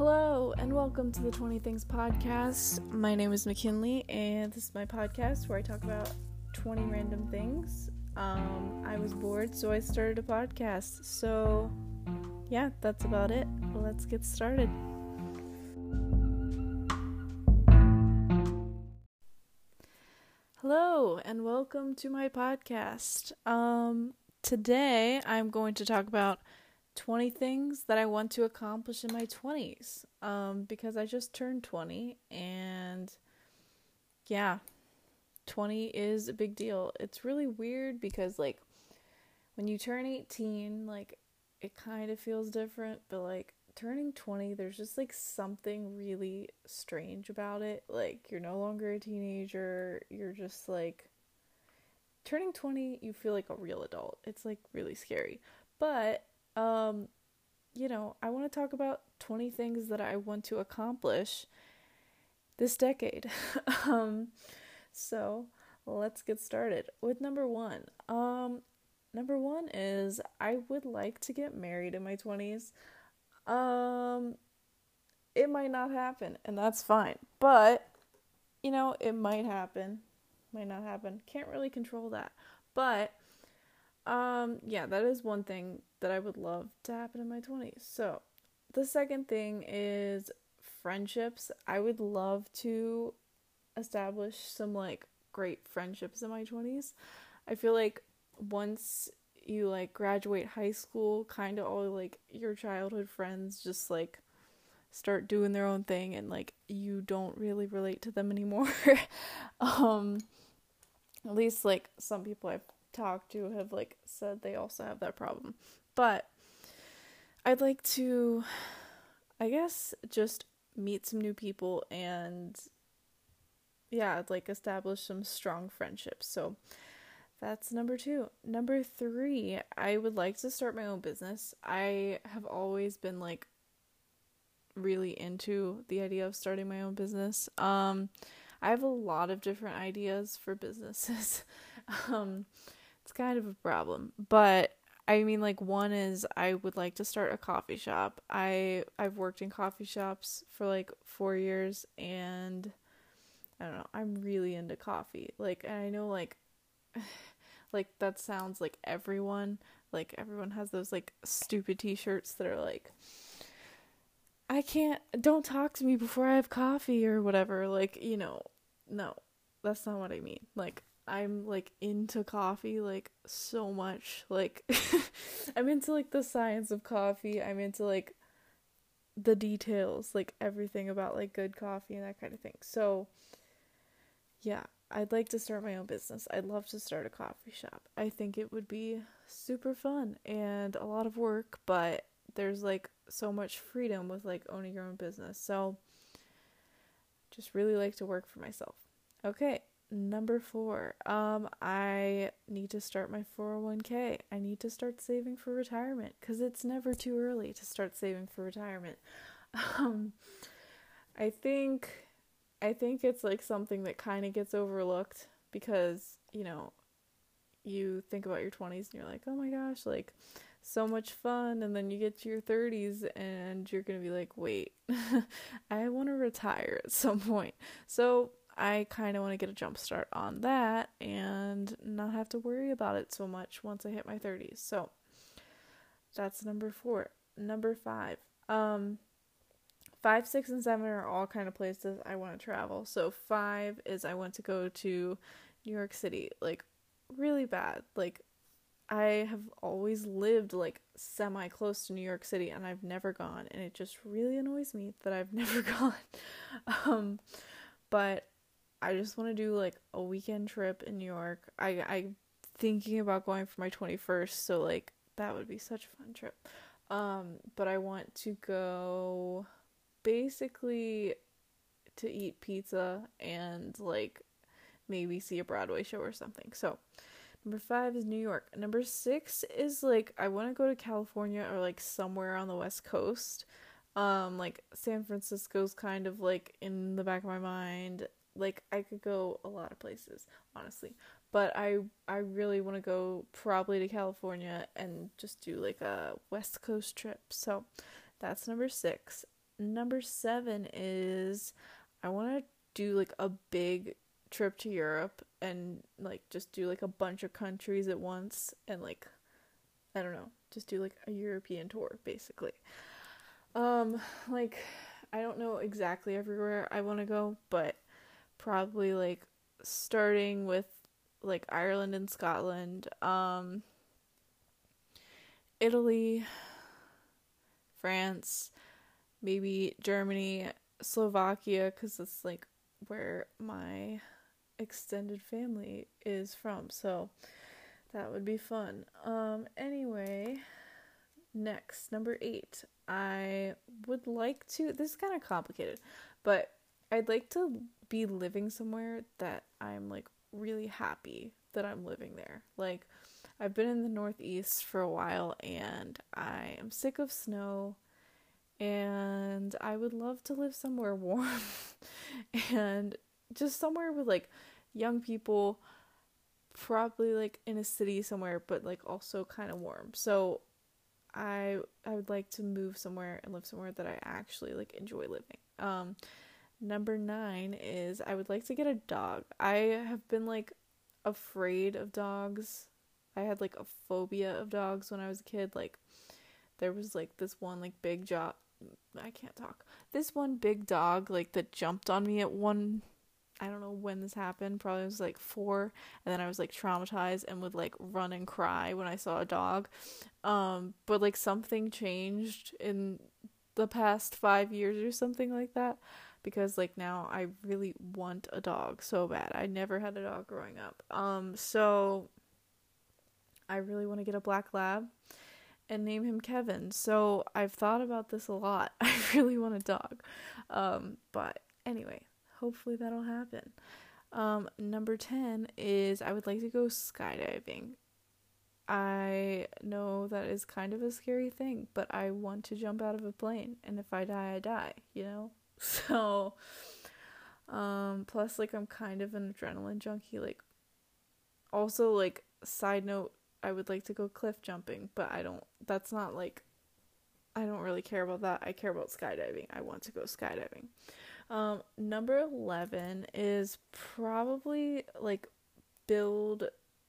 Hello, and welcome to the 20 Things podcast. My name is McKinley, and this is my podcast where I talk about 20 random things. I was bored, so I started a podcast. So, yeah, that's about it. Let's get started. Hello, and welcome to my podcast. Today I'm going to talk about 20 things that I want to accomplish in my 20s, because I just turned 20, and yeah, 20 is a big deal. It's really weird because, when you turn 18, it kind of feels different, but, turning 20, there's just, something really strange about it. You're no longer a teenager, you're just, turning 20, you feel like a real adult. It's, really scary. But I want to talk about 20 things that I want to accomplish this decade. So let's get started with number one. Number one is I would like to get married in my 20s. It might not happen, and that's fine. But, it might happen. Might not happen. Can't really control that. But yeah, that is one thing that I would love to happen in my 20s. So, the second thing is friendships. I would love to establish some, great friendships in my 20s. I feel like once you, graduate high school, kind of all, your childhood friends just, start doing their own thing, and, you don't really relate to them anymore. At least, some people I've talked to have said they also have that problem. But I'd like to, I guess, just meet some new people and I'd establish some strong friendships. So that's number two. Number three, I would like to start my own business. I have always been really into the idea of starting my own business. I have a lot of different ideas for businesses. It's kind of a problem, but I mean, one is I would like to start a coffee shop. I've worked in coffee shops for 4 years, and I don't know, I'm really into coffee. And I know that sounds like everyone has those stupid t-shirts that are don't talk to me before I have coffee or whatever. No, that's not what I mean. I'm into coffee so much. I'm into the science of coffee. I'm into the details, everything about good coffee and that kind of thing. So yeah, I'd like to start my own business. I'd love to start a coffee shop. I think it would be super fun and a lot of work, but there's so much freedom with owning your own business. So just really like to work for myself. Okay. Number 4, I need to start my 401k. I need to start saving for retirement, because it's never too early to start saving for retirement. I think it's something that kind of gets overlooked, because, you think about your 20s and you're like, oh my gosh, so much fun, and then you get to your 30s and you're gonna be wait, I want to retire at some point. So I kind of want to get a jump start on that and not have to worry about it so much once I hit my 30s. So that's number 4. Number 5. 5, 6, and 7 are all kind of places I want to travel. So 5 is I want to go to New York City, really bad. I have always lived semi-close to New York City, and I've never gone, and it just really annoys me that I've never gone. But I just want to do a weekend trip in New York. I'm thinking about going for my 21st, so that would be such a fun trip. But I want to go basically to eat pizza and maybe see a Broadway show or something. So number 5 is New York. Number 6 is I want to go to California or somewhere on the West Coast. San Francisco's kind of in the back of my mind. I could go a lot of places, honestly, but I really want to go probably to California and just do a West Coast trip. So that's number 6. Number 7 is I want to do like a big trip to Europe and like just do like a bunch of countries at once and like I don't know, just do like a European tour basically. Like I don't know exactly everywhere I want to go, but probably like starting with like Ireland and Scotland, Italy, France, maybe Germany, Slovakia, because it's like where my extended family is from. So that would be fun. Anyway, next, number 8. I would like to, this is kind of complicated, but I'd like to be living somewhere that I'm like really happy that I'm living there. Like, I've been in the Northeast for a while and I am sick of snow and I would love to live somewhere warm and just somewhere with like young people, probably like in a city somewhere, but like also kind of warm. So I would like to move somewhere and live somewhere that I actually like enjoy living. Number 9 is I would like to get a dog. I have been like afraid of dogs. I had like a phobia of dogs when I was a kid. Like there was like this one like big job. I can't talk. This one big dog like that jumped on me at one. I don't know when this happened. Probably was like 4, and then I was like traumatized and would like run and cry when I saw a dog. But like something changed in the past 5 years or something like that, because like now I really want a dog so bad. I never had a dog growing up. So I really want to get a black lab and name him Kevin. So I've thought about this a lot. I really want a dog. But anyway, hopefully that'll happen. Number 10 is I would like to go skydiving. I know that is kind of a scary thing, but I want to jump out of a plane, and if I die, I die, you know? So, plus, like, I'm kind of an adrenaline junkie. Like, also, like, side note, I would like to go cliff jumping, but that's not, like, I don't really care about that. I care about skydiving. I want to go skydiving. Number 11 is probably, like, build,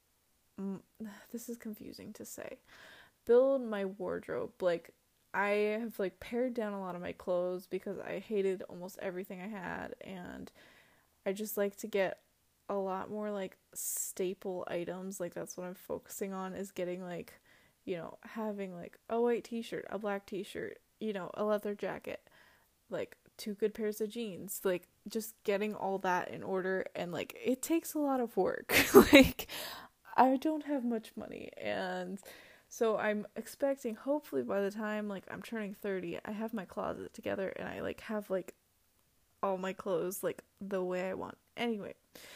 this is confusing to say, build my wardrobe. Like, I have, like, pared down a lot of my clothes because I hated almost everything I had, and I just like to get a lot more, like, staple items. Like, that's what I'm focusing on, is getting, like, you know, having, like, a white t-shirt, a black t-shirt, you know, a leather jacket, like, 2 good pairs of jeans, like, just getting all that in order, and, like, it takes a lot of work. Like, I don't have much money, and so I'm expecting, hopefully by the time, like, I'm turning 30, I have my closet together, and I, like, have, like, all my clothes, like, the way I want. Anyway,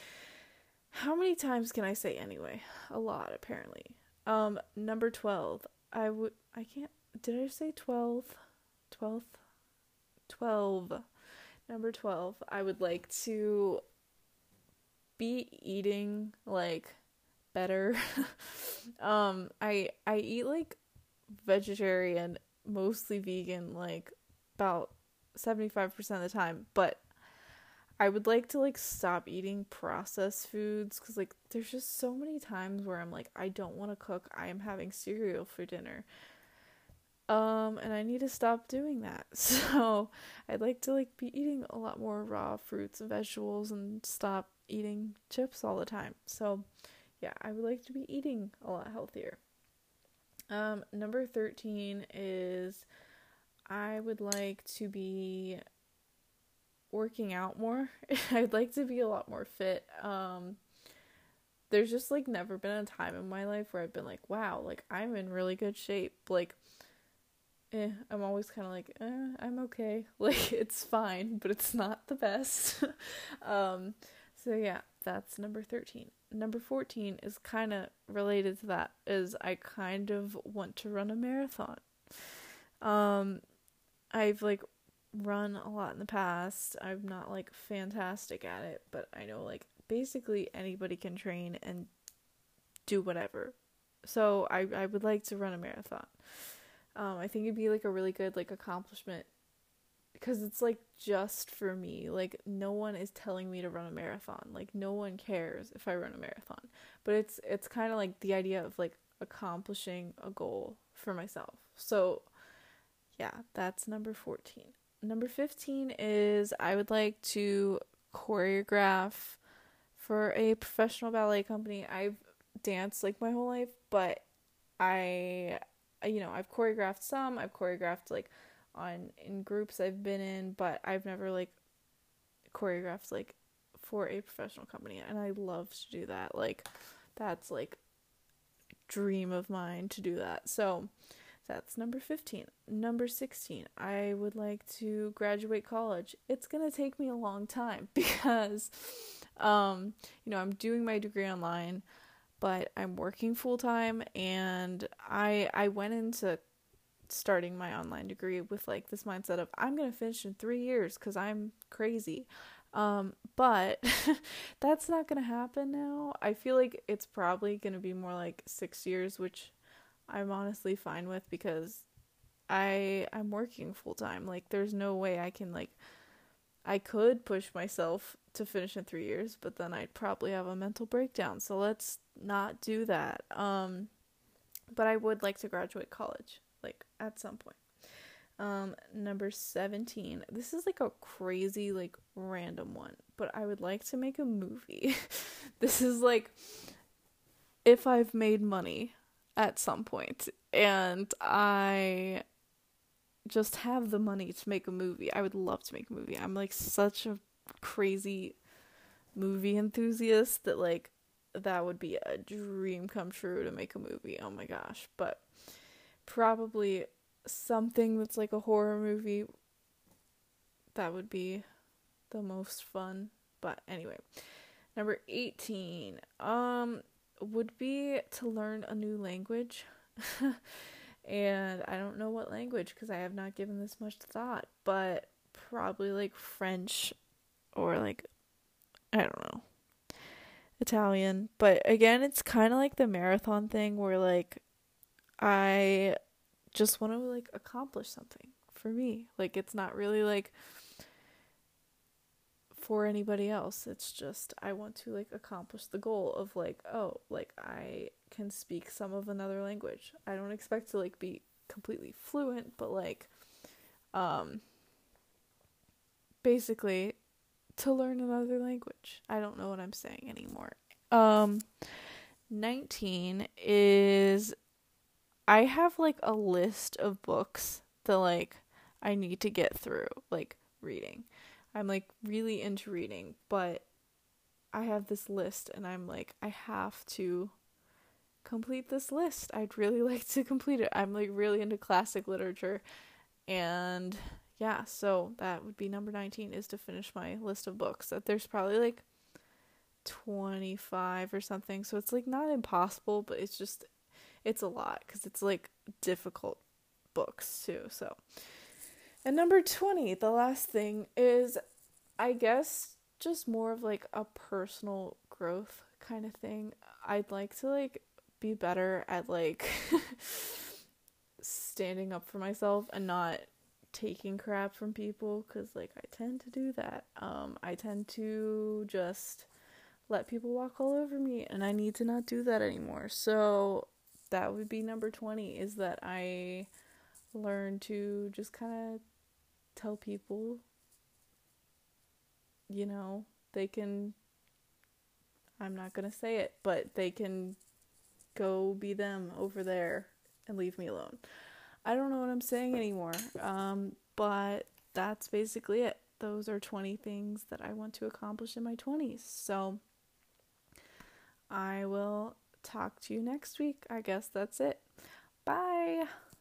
how many times can I say anyway? A lot, apparently. Number 12, I can't, did I say 12? 12th? 12. Number 12, I would like to be eating, like, better. I eat like vegetarian, mostly vegan, like about 75% of the time, but I would like to like stop eating processed foods, cuz like there's just so many times where I'm like, I don't want to cook. I am having cereal for dinner. And I need to stop doing that. So I'd like to like be eating a lot more raw fruits and vegetables and stop eating chips all the time. So yeah, I would like to be eating a lot healthier. Number 13 is I would like to be working out more. I'd like to be a lot more fit. There's just like never been a time in my life where I've been like, wow, like I'm in really good shape. Like, I'm always kind of like, I'm okay. Like, it's fine, but it's not the best. So yeah, that's number 13. Number 14 is kind of related to that, is I kind of want to run a marathon. I've like run a lot in the past. I'm not like fantastic at it, but I know like basically anybody can train and do whatever. So I would like to run a marathon. I think it'd be like a really good like accomplishment because it's like just for me. Like no one is telling me to run a marathon. Like no one cares if I run a marathon. But it's kind of like the idea of like accomplishing a goal for myself. So, yeah, that's number 14. Number 15 is I would like to choreograph for a professional ballet company. I've danced like my whole life, but I've choreographed some. I've choreographed like on in groups I've been in, but I've never like choreographed like for a professional company, and I love to do that. Like that's like dream of mine to do that. So that's number 15. Number 16, I would like to graduate college. It's going to take me a long time because I'm doing my degree online, but I'm working full time, and I went into starting my online degree with like this mindset of I'm going to finish in 3 years cuz I'm crazy. But that's not going to happen now. I feel like it's probably going to be more like 6 years, which I'm honestly fine with because I'm working full time. Like there's no way I could push myself to finish in 3 years, but then I'd probably have a mental breakdown. So let's not do that. But I would like to graduate college, like at some point. Number 17. This is like a crazy, like random one, but I would like to make a movie. This is like if I've made money at some point and I just have the money to make a movie. I would love to make a movie. I'm like such a crazy movie enthusiast that like that would be a dream come true to make a movie. Oh my gosh. But probably something that's like a horror movie. That would be the most fun. But anyway, number 18 would be to learn a new language. And I don't know what language because I have not given this much thought, but probably like French or like I don't know, Italian. But again, it's kind of like the marathon thing where like I just want to like accomplish something for me. Like it's not really like for anybody else. It's just I want to like accomplish the goal of like, oh, like I can speak some of another language. I don't expect to like be completely fluent, but like basically to learn another language. I don't know what I'm saying anymore. 19 is I have like a list of books that like I need to get through, like reading. I'm like really into reading, but I have this list and I'm like I have to complete this list. I'd really like to complete it. I'm like really into classic literature, and yeah, so that would be number 19 is to finish my list of books. That there's probably like 25 or something. So it's like not impossible, but it's a lot cuz it's like difficult books too. So, and number 20, the last thing is I guess just more of like a personal growth kind of thing. I'd like to like be better at like standing up for myself and not taking crap from people because like I tend to do that. I tend to just let people walk all over me, and I need to not do that anymore. So that would be number 20 is that I learn to just kind of tell people, they can, I'm not going to say it, but they can go be them over there and leave me alone. I don't know what I'm saying anymore. But that's basically it. Those are 20 things that I want to accomplish in my 20s. So I will talk to you next week. I guess that's it. Bye.